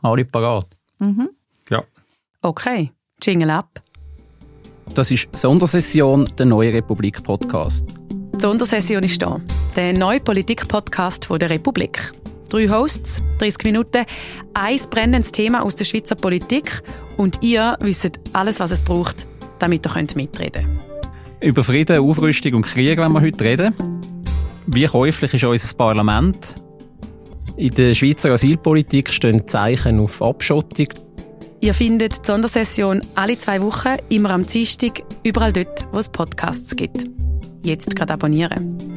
Alle parat? Ja. Okay, Jingle ab. Das ist Sondersession, der Neue Republik-Podcast. Die Sondersession ist da. Der neue Politik-Podcast der Republik. 3 Hosts, 30 Minuten, ein brennendes Thema aus der Schweizer Politik und ihr wisst alles, was es braucht, damit ihr mitreden könnt. Über Frieden, Aufrüstung und Krieg wollen wir heute reden. Wie käuflich ist unser Parlament? In der Schweizer Asylpolitik stehen Zeichen auf Abschottung. Ihr findet die Sondersession alle 2 Wochen, immer am Dienstag, überall dort, wo es Podcasts gibt. Jetzt gerade abonnieren.